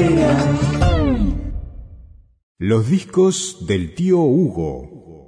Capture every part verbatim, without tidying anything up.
rockera. Los discos del tío Hugo.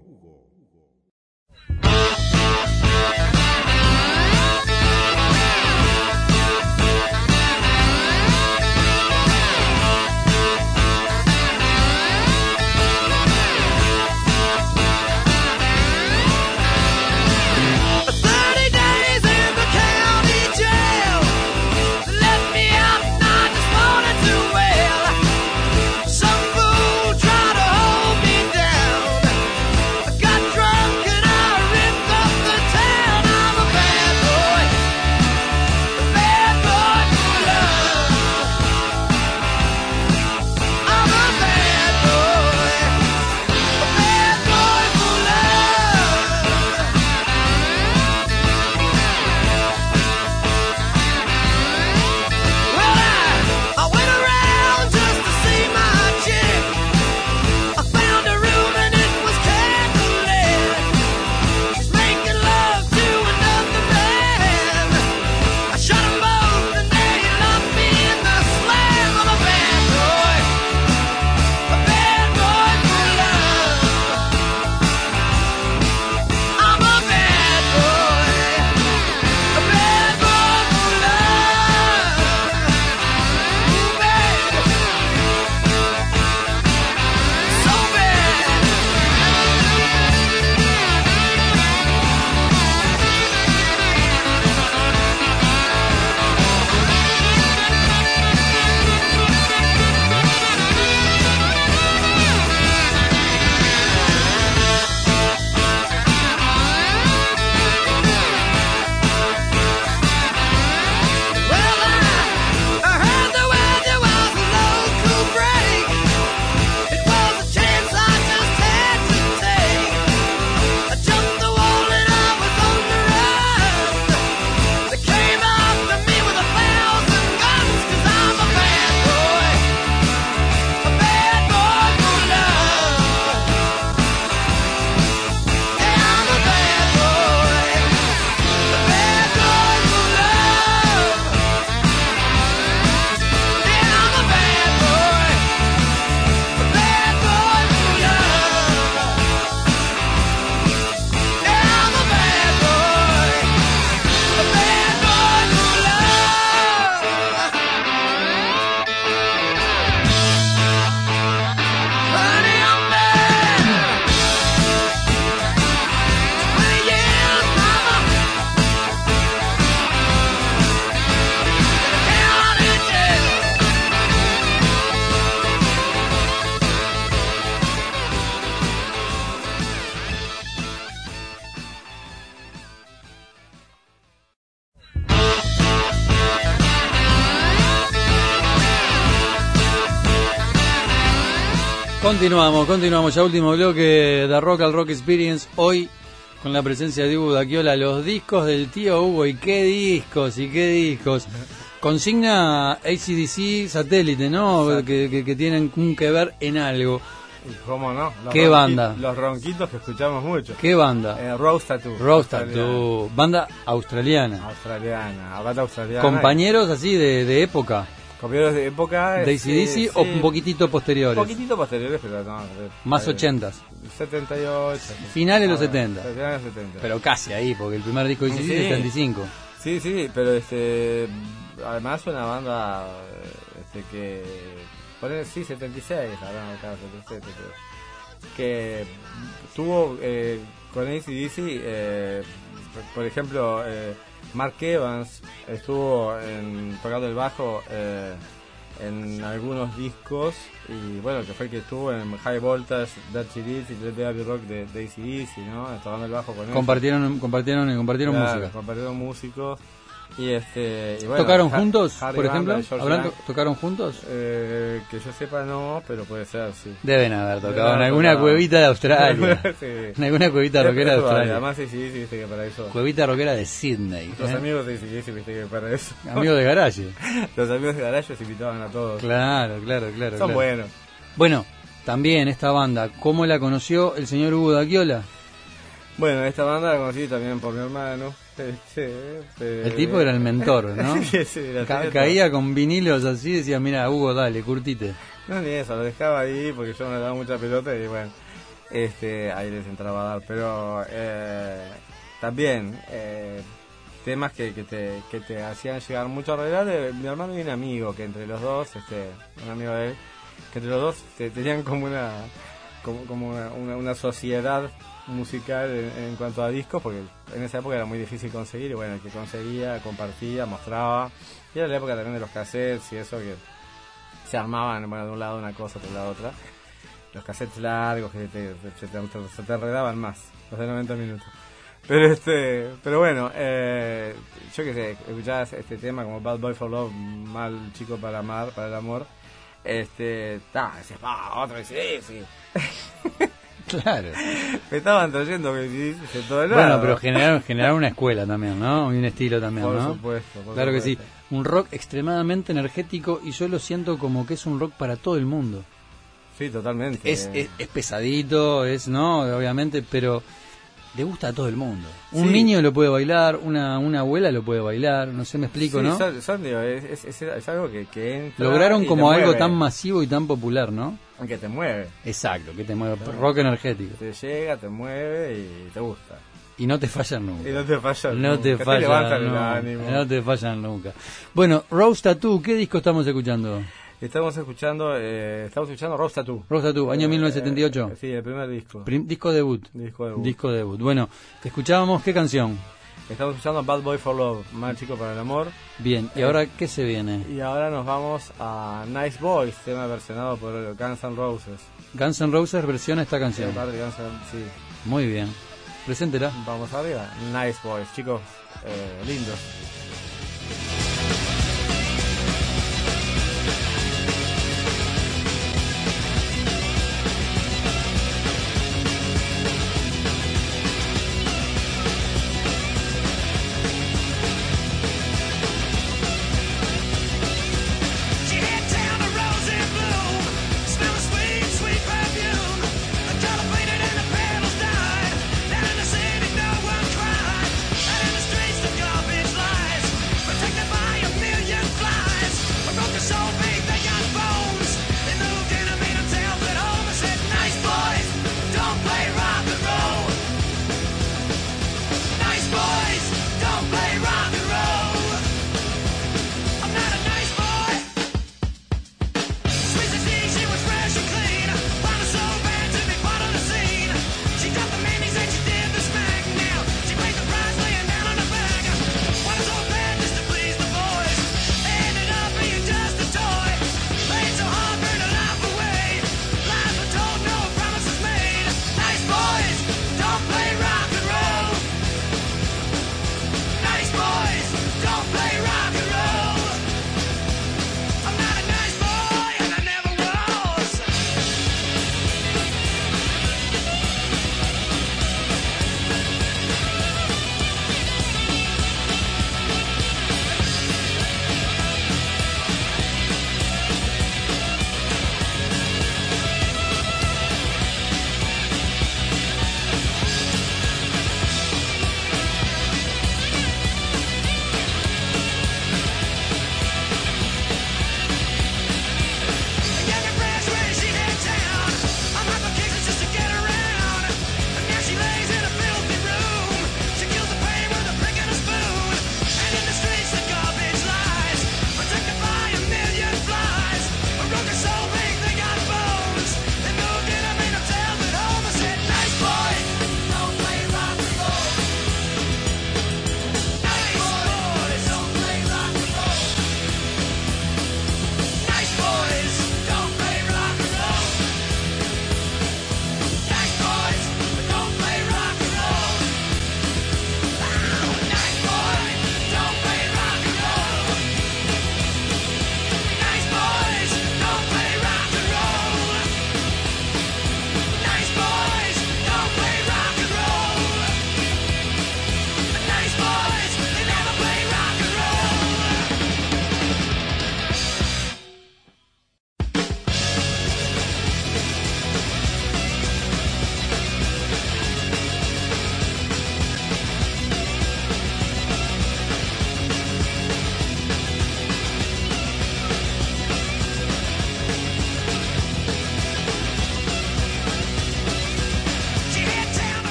Continuamos, continuamos ya último bloque de Rock al Rock Experience, hoy con la presencia de Hugo Dacchiola, los discos del tío Hugo, y qué discos, y qué discos. Consigna A C D C satélite, ¿no? Que, que, que tienen que ver en algo. ¿Cómo no? Los ¿Qué ronqui- banda? Los ronquitos que escuchamos mucho. ¿Qué banda? Eh, Rose Tattoo. Rose Tattoo, banda australiana. Australiana, banda australiana. Compañeros así de, de época. Compañeros de época. ¿De A C D C sí, o sí. un poquitito posteriores? Un poquitito posteriores, pero no. Más eh, ochentas. setenta y ocho. Finales de los Ah, setenta. Finales de los setenta. Pero casi ahí, porque el primer disco de A C D C es Sí. setenta y cinco. Sí, sí, pero este. Además, una banda este, que. Poner, sí, setenta y seis, hablamos acá, setenta y siete, pero, que tuvo eh, con A C D C, eh, por ejemplo, eh, Mark Evans estuvo en, tocando el bajo eh, en algunos discos, y bueno, que fue el que estuvo en High Voltage, Dirty Deeds y Let There Be Rock de, de A C D C, ¿no? Tocando el bajo con él. Compartieron, compartieron, compartieron Claro, música. compartieron músicos. Y este, y bueno, ¿Tocaron Ha- juntos, Harry por ejemplo? Banda, George ¿Habrán Young. to- ¿Tocaron juntos? Eh, que yo sepa no, pero puede ser, sí. Deben haber tocado Deben en haber alguna tocado. cuevita de Australia. Sí. En alguna cuevita rockera de Es probable, Australia. Además, sí, sí, sí, viste que para eso. Cuevita rockera de Sydney. Los ¿eh? amigos de sí, sí, viste que para eso. Amigos de Garage. Los amigos de Garage se invitaban a todos. Claro, claro, claro. Son claro. buenos. Bueno, también esta banda, ¿cómo la conoció el señor Hugo Dacchiola? Bueno, esta banda la conocí también por mi hermano. Este, este, El tipo era el mentor, ¿no? sí, sí, la Ca- tenía caía con vinilos así, decía, mira, Hugo, dale, curtite. No, ni eso, lo dejaba ahí porque yo no le daba mucha pelota y bueno, este, ahí les entraba a dar. Pero eh, también eh, temas que, que, te, que te hacían llegar mucho a realidad de mi hermano y un amigo, que entre los dos, este, un amigo de él, que entre los dos te, tenían como una como, como una, una, una sociedad musical en, en cuanto a discos, porque en esa época era muy difícil conseguir y bueno, el que conseguía, compartía, mostraba. Y era la época también de los cassettes y eso que se armaban, bueno, de un lado una cosa, de la otra. Los cassettes largos que te, te, te, te, se te enredaban más, los de noventa minutos. Pero este, pero bueno, eh, yo qué sé, escuchabas este tema como Bad Boy for Love, mal chico para amar, para el amor. Este, ta, decías, ah, otro, sí, sí. Claro. Me estaban trayendo que sí, de todo el Bueno, lado. pero generaron, generaron una escuela también, ¿no? Y un estilo también, Por ¿no? supuesto, por Claro que sí. supuesto. Un rock extremadamente energético y yo lo siento como que es un rock para todo el mundo. Sí, totalmente. Es, es, es pesadito, es, ¿no? Obviamente, pero le gusta a todo el mundo. Un Sí. niño lo puede bailar, una, una abuela lo puede bailar, no sé, me explico, Sí, ¿no? son- son, digo, es, es, es, es algo que, que entra Lograron y te como algo mueve, tan masivo y tan popular, ¿no? que te mueve. Exacto, que te mueve, rock energético. Te llega, te mueve y te gusta. Y no te fallan nunca. Y no te falla No nunca. te levantan fallan el nunca. ánimo. No te fallan nunca. Bueno, Rose Tattoo, ¿qué disco estamos escuchando? Estamos escuchando, eh, estamos escuchando Rose Tattoo. Rose Tattoo, año Eh, mil novecientos setenta y ocho. eh, sí, el primer disco. Prim- disco debut. disco de Disco debut. Bueno, escuchábamos qué canción. Estamos escuchando Bad Boy for Love, Mal Chico para el Amor. Bien, ¿y Eh, ahora qué se viene? Y ahora nos vamos a Nice Boys, tema versionado por Guns N' Roses. Guns N' Roses versiona esta canción. Aparte de Guns N', sí. Muy bien. Preséntela. Vamos arriba. Nice Boys, chicos, eh, lindos. She had town a rose in bloom, smell of sweet, sweet perfume. A color faded and the petals died. Down in the city, no one cried. Out in the streets, the garbage lies.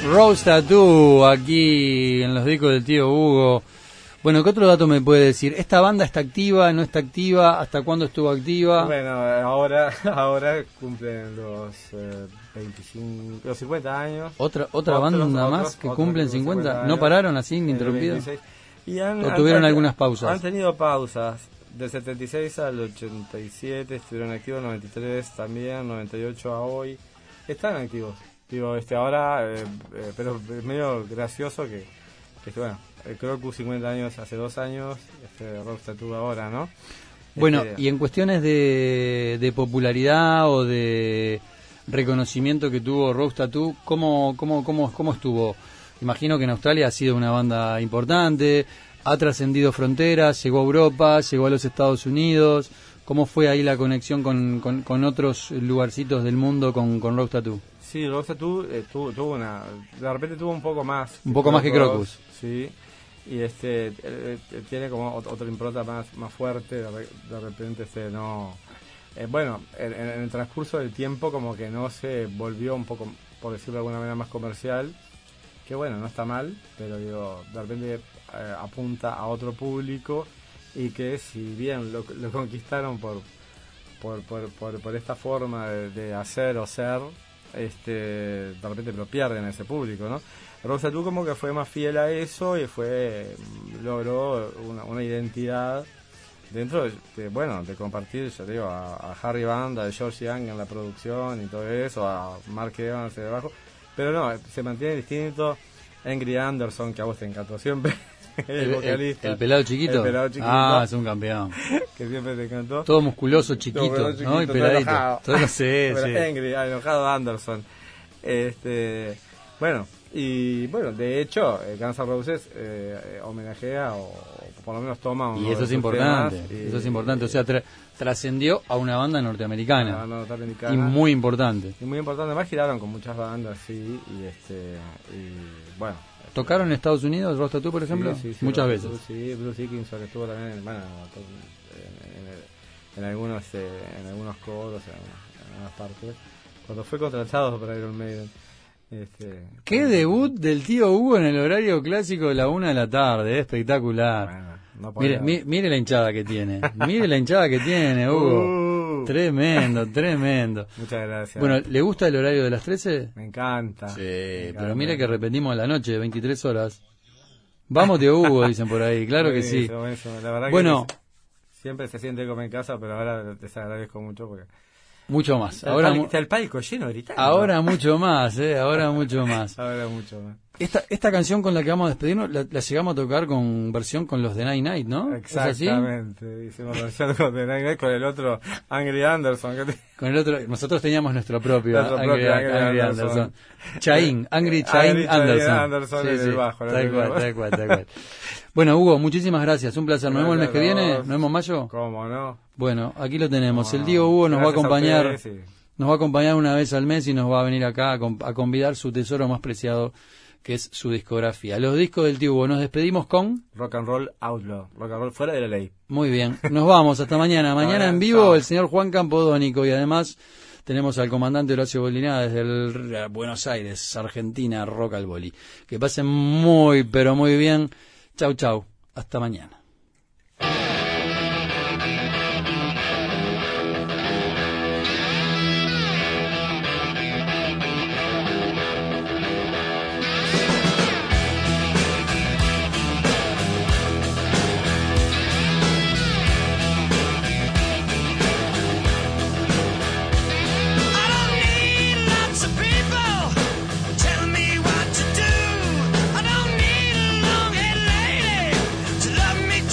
Rose Tattoo, aquí en los discos del tío Hugo. Bueno, ¿qué otro dato me puede decir? ¿Esta banda está activa, no está activa? ¿Hasta cuándo estuvo activa? Bueno, ahora ahora cumplen los eh, veinticinco, los cincuenta años. ¿Otra otra Otros- banda otros- más que otros cumplen que cincuenta? cincuenta ¿No años. pararon así, En el ininterrumpidos? veintiséis. Y han, ¿O han- tuvieron han- algunas pausas? Han tenido pausas. Del setenta y seis al ochenta y siete estuvieron activos, noventa y tres también, noventa y ocho a hoy. Están activos. Digo, este ahora, eh, eh, pero es medio gracioso que, que este, bueno, el Crocus cincuenta años hace dos años, este Rose Tattoo ahora, ¿no? Bueno, Este, y en cuestiones de, de popularidad o de reconocimiento que tuvo Rose Tattoo, ¿cómo, cómo, cómo, ¿cómo estuvo? Imagino que en Australia ha sido una banda importante, ha trascendido fronteras, llegó a Europa, llegó a los Estados Unidos. ¿Cómo fue ahí la conexión con, con, con otros lugarcitos del mundo con, con Rose Tattoo? Sí, Rose Tattoo eh, tuvo, tuvo una, de repente tuvo un poco más. Un poco más que Crocus. Sí, y este eh, eh, tiene como ot- otra impronta más más fuerte, de, re- de repente este no... eh, bueno, en, en- en el transcurso del tiempo como que no se volvió un poco, por decirlo de alguna manera, más comercial, que bueno, no está mal, pero digo, de repente eh, apunta a otro público y que si bien lo, lo conquistaron por por, por, por, por esta forma de, de hacer o ser, este de repente lo pierden a ese público, ¿no? Rose Tattoo como que fue más fiel a eso y fue logró una, una identidad dentro de, de, bueno, de compartir, yo digo, a, a Harry Band, a George Young en la producción y todo eso, a Mark Evans de abajo, pero no, se mantiene distinto. Angry Anderson, que a vos te encantó siempre, el, El, el- vocalista, el pelado chiquito. el pelado chiquito, Ah, es un campeón. que siempre te encantó. Todo musculoso, chiquito, Todo ¿no? Y chiquito, todo peladito. enojado. Todo lo sé, Pero sí. Angry, ah, enojado Anderson. Este, bueno, y bueno, de hecho, eh, Guns N' Roses eh, eh, homenajea o, o por lo menos toma uno Y eso de es sus importante, temas y- eso es importante. O sea, tra- trascendió a una banda Una norteamericana. banda norteamericana. Y muy importante. Y muy importante, además giraron con muchas bandas, sí, y este, y bueno. ¿Tocaron en Estados Unidos, Rose Tattoo, por ejemplo? Sí, sí, sí, Muchas Bruce- veces. Sí, Bruce Dickinson estuvo también en, bueno, en, en- en algunos eh, en algunos coros, en algunas, en algunas partes. Cuando fue contratado para Iron Maiden. Este, Qué debut del tío Hugo en el horario clásico de la una de la tarde, espectacular. Bueno, no Mire, podía- mi- mire la hinchada que tiene, mire la hinchada que tiene, Hugo. Uh, Tremendo, tremendo. Muchas gracias. Bueno, ¿le gusta el horario de las trece? me encanta. Sí, me encanta. pero mire que repetimos a la noche, veintitrés horas. Vamos, tío Hugo, dicen por ahí, claro que sí. Buenísimo, buenísimo. La verdad Bueno, que siempre se siente como en casa, pero ahora les agradezco mucho porque mucho más. está, Ahora, el, pal- mu- está el palco lleno gritando. ahora mucho más, eh, ahora mucho más. Ahora mucho más. Esta, esta canción con la que vamos a despedirnos, la, la llegamos a tocar con versión con los de Night Night, ¿no? ¿Es así? Exactamente. Hicimos versión con The Night Night con el otro Angry Anderson. Que te- Con el otro, nosotros teníamos nuestro propio Nuestro Angry, propio Angry Angry Anderson. Anderson. Chain, Angry Chain Angry Chain Anderson. Anderson en el bajo, ¿no? tal cual, tal cual, tal cual. Bueno, Hugo, muchísimas gracias, un placer. Nos vemos el mes que Gracias a viene, vos. nos vemos en mayo. ¿Cómo no? Bueno, aquí lo tenemos. ¿Cómo El no? tío Hugo nos va a Gracias acompañar, ustedes, sí. nos va a acompañar una vez al mes y nos va a venir acá a, con- a convidar su tesoro más preciado, que es su discografía. Los discos del tío Hugo. Nos despedimos con... Rock and Roll Outlaw. Rock and Roll fuera de la ley. Muy bien, nos vamos, hasta mañana. Mañana en vivo Chao. el señor Juan Campodónico y además tenemos al comandante Horacio Bolina desde el Buenos Aires, Argentina, Rock al Boli. Que pasen muy, pero muy bien. Chau, chau. Hasta mañana. I don't need lots of people telling me what to do. I don't need a long-haired lady to love me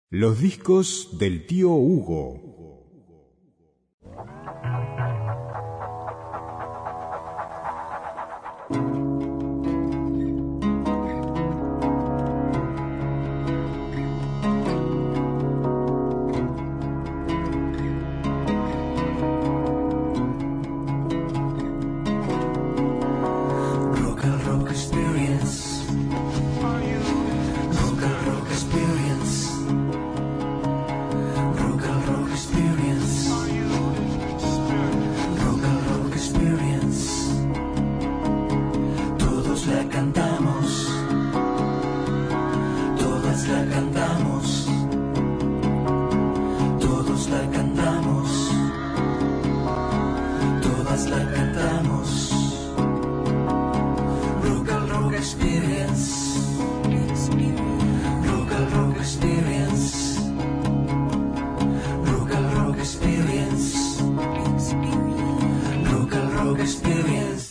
Los discos del tío Hugo. Rock and rock experience. Rock and rock experience. Rock and rock experience. Rock and rock experience. Todos la cantamos. Todas la cantamos. Todos la cantamos. Todas la cantamos. Rock and rock experience. Rock and rock experience. Rock and rock experience. Rock and rock experience.